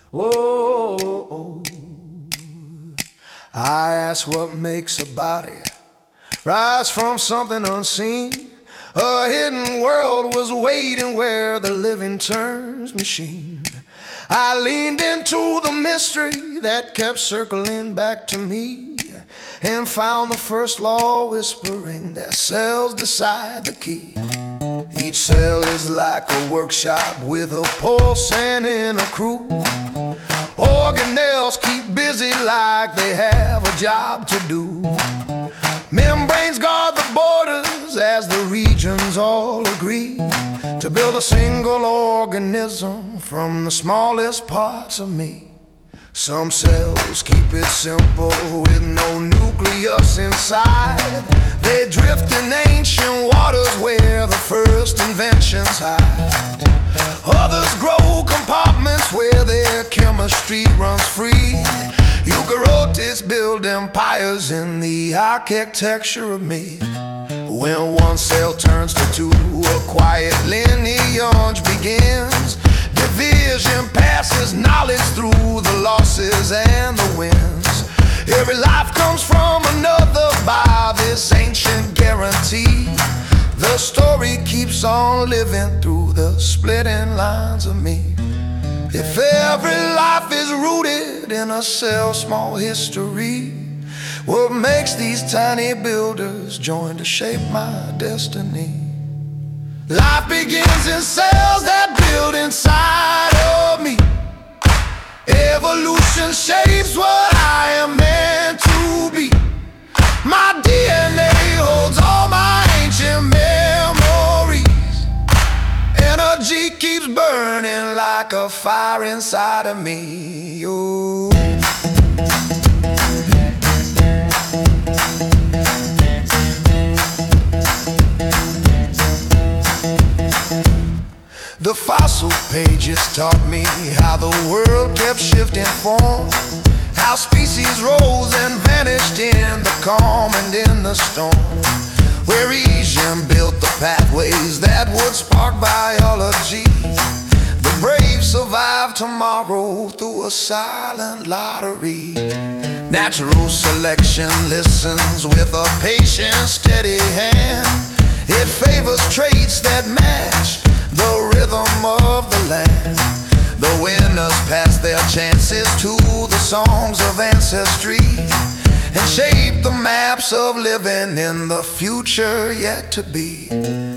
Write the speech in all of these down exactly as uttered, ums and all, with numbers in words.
Whoa, I ask what makes a body rise from something unseen. A hidden world was waiting where the living turns machine. I leaned into the mystery that kept circling back to me, and found the first law whispering that cells decide the key. Each cell is like a workshop with a pulse and in a crew. Organelles keep busy like they have a job to do. Membranes guard the borders as the regions all agree to build a single organism from the smallest parts of me. Some cells keep it simple with no nucleus inside. They drift in ancient waters where the first inventions hide. Others grow compartments where their chemistry runs free. Eukaryotes build empires in the architecture of me. When one cell turns to two, a quiet lineage begins. Division passes knowledge through the losses and the wins. Every life comes from another by this ancient guarantee. The story keeps on living through the splitting lines of me. If every life is rooted in a cell's small history, what makes these tiny builders join to shape my destiny? Life begins in cells that build inside of me. Evolution shapes what I am meant to be. My D N A holds all my ancient memories. Energy keeps burning like a fire inside of me. Oh. The fossil pages taught me how the world kept shifting form, how species rose and vanished in the calm and in the storm, where Elysium built the pathways that would spark biology. The brave survive tomorrow through a silent lottery. Natural selection listens with a patient, steady hand. It favors traits that match the rhythm of the land. The winners pass their chances to the songs of ancestry and shape the maps of living in the future yet to be.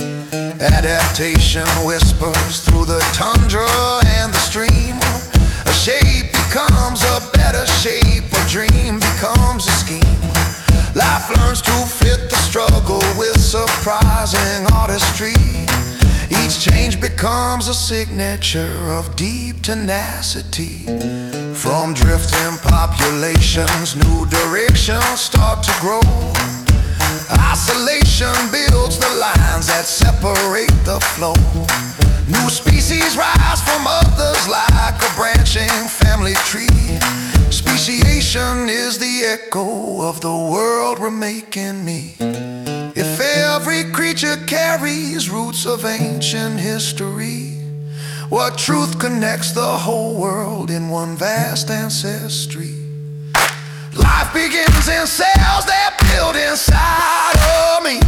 Adaptation whispers through the tundra and the stream. A shape becomes a better shape, a dream becomes a scheme. Life learns to fit the struggle with surprising artistry. Each change becomes a signature of deep tenacity. From drifting populations, new directions start to grow. Isolation builds the lines that separate the flow. New species rise from others like a branching family tree. Speciation is the echo of the world we're making me. If every creature carries roots of ancient history, what truth connects the whole world in one vast ancestry? Life begins in cells that build inside of me.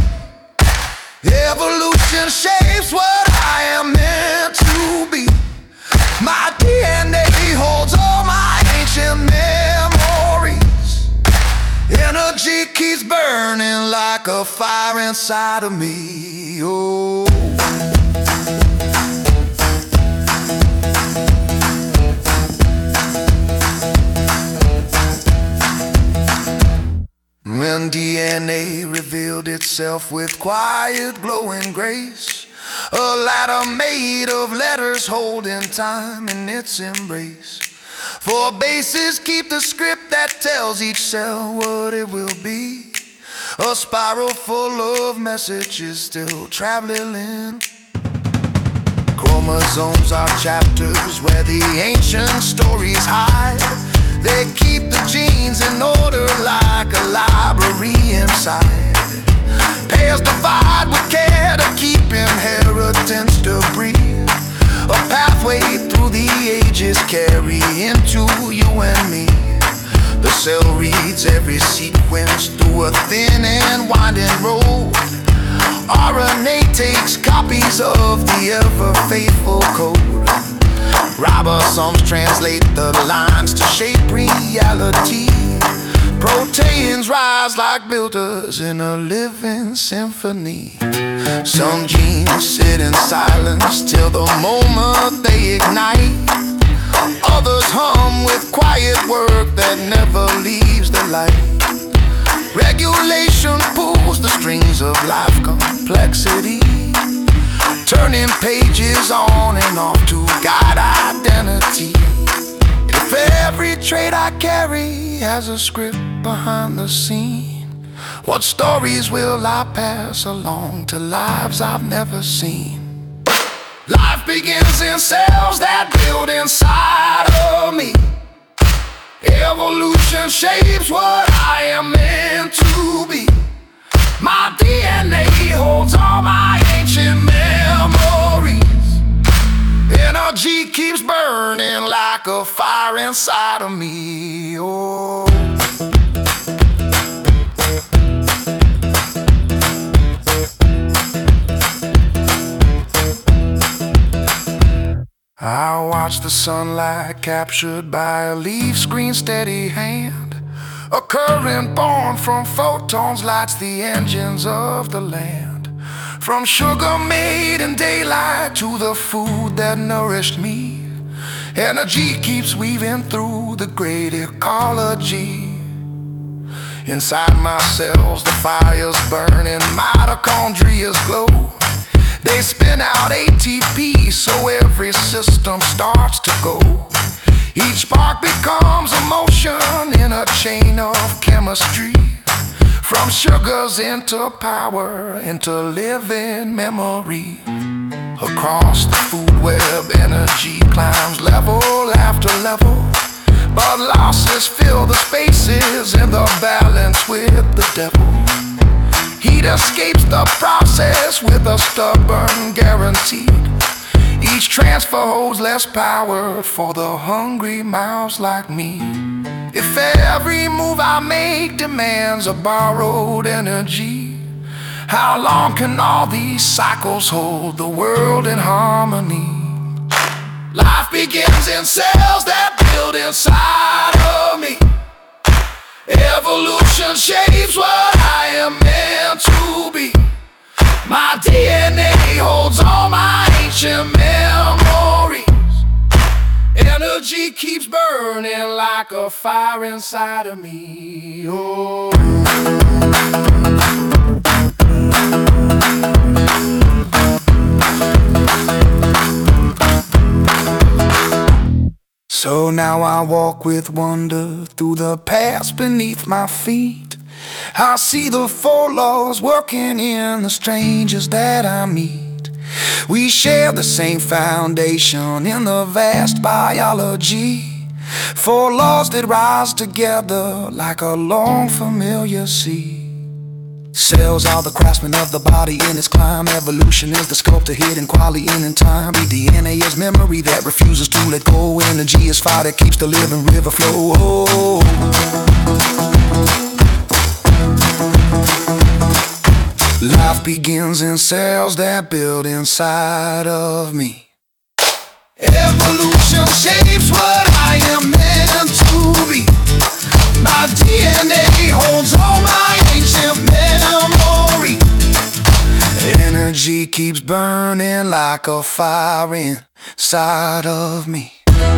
Evolution shapes what I am meant to be. My D N A holds all my ancient memories. Energy keeps burning like a fire inside of me. Oh. When D N A revealed itself with quiet glowing grace, a ladder made of letters holding time in its embrace. Four bases keep the script that tells each cell what it will be. A spiral full of messages still traveling. Chromosomes are chapters where the ancient stories hide. They keep the genes in order like a library inside. Pairs divide with care to keep inheritance debris. A pathway through the ages carry into you and me. The cell reads every sequence through a thin and winding road. R N A takes copies of the ever-faithful code. Ribosomes translate the lines to shape reality. Proteins rise like builders in a living symphony. Some genes sit in silence till the moment they ignite. Others hum with quiet work that never leaves the light. Regulation pulls the strings of life complexity, turning pages on and off to guide identity. If every trait I carry has a script behind the scene, what stories will I pass along to lives I've never seen? Life begins in cells that build inside of me. Evolution shapes what I am meant to be. My D N A holds all my ancient memories. Energy keeps burning like a fire inside of me. Oh. I watch the sunlight captured by a leaf's green steady hand. A current born from photons lights the engines of the land. From sugar made in daylight to the food that nourished me, energy keeps weaving through the great ecology. Inside my cells the fire's burning, mitochondria's glow. They spin out A T P so every system starts to go. Each spark becomes a motion in a chain of chemistry. From sugars into power, into living memory. Across the food web, energy climbs level after level. But losses fill the spaces in the balance with the devil. Heat escapes the process with a stubborn guarantee. Each transfer holds less power for the hungry mouths like me. If every move I make demands a borrowed energy, how long can all these cycles hold the world in harmony? Life begins in cells that build inside of me. Evolution shapes what I am meant to be. My D N A holds all my ancient memories. Energy keeps burning like a fire inside of me. Oh. So now I walk with wonder through the paths beneath my feet. I see the four laws working in the strangers that I meet. We share the same foundation in the vast biology. Four laws that rise together like a long familiar sea. Cells are the craftsmen of the body in its climb. Evolution is the sculptor hidden quality in time. The D N A is memory that refuses to let go. Energy is fire that keeps the living river flow. Oh. Life begins in cells that build inside of me. Evolution shapes what I am meant to be. My D N A holds all my ancient memory. Energy keeps burning like a fire inside of me.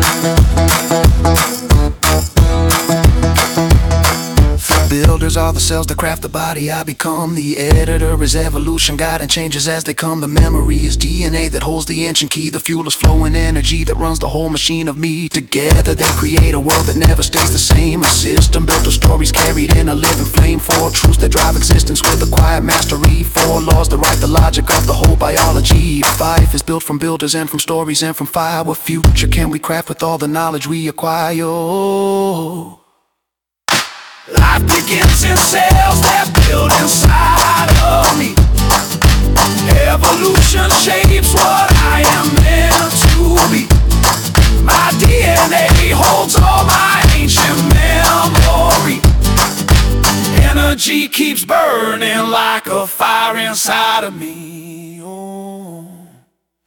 Builders are the cells that craft the body I become. The editor is evolution, guiding changes as they come. The memory is D N A that holds the ancient key. The fuel is flowing energy that runs the whole machine of me. Together they create a world that never stays the same. A system built of stories carried in a living flame. Four truths that drive existence with a quiet mastery. Four laws that write the logic of the whole biology. Life is built from builders and from stories and from fire. What future can we craft with all the knowledge we acquire? Oh. Life begins in cells that build inside of me. Evolution shapes what I am meant to be. My D N holds all my ancient memory. Energy keeps burning like a fire inside of me. Oh.